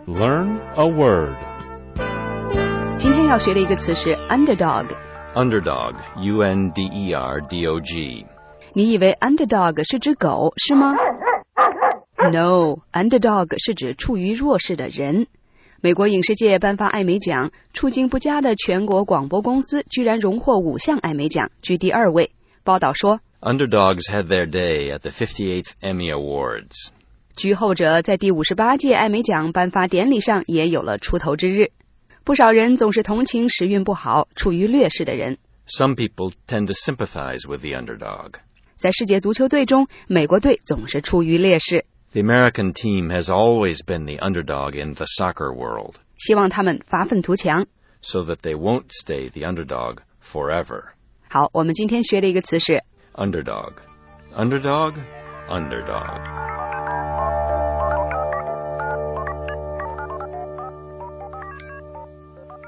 Learn a word. 今天要学的一个词是 underdog。Underdog, U-N-D-E-R-D-O-G。 你以为 underdog 是指狗，是吗？ No, underdog 是指处于弱势的人。美国影视界颁发艾美奖，处境不佳的全国广播公司居然荣获5项艾美奖，居第2位。报道说 Underdogs had their day at the 58th Emmy Awards. 居后者在第58届艾美奖颁发典礼上也有了出头之日。不少人总是同情时运不好、处于劣势的人。 Some people tend to sympathize with the underdog. 在世界足球队中，美国队总是处于劣势。 The American team has always been the underdog in the soccer world. 希望他们发愤图强 So that they won't stay the underdog forever. 好，我们今天学的一个词是 Underdog. Underdog, underdog.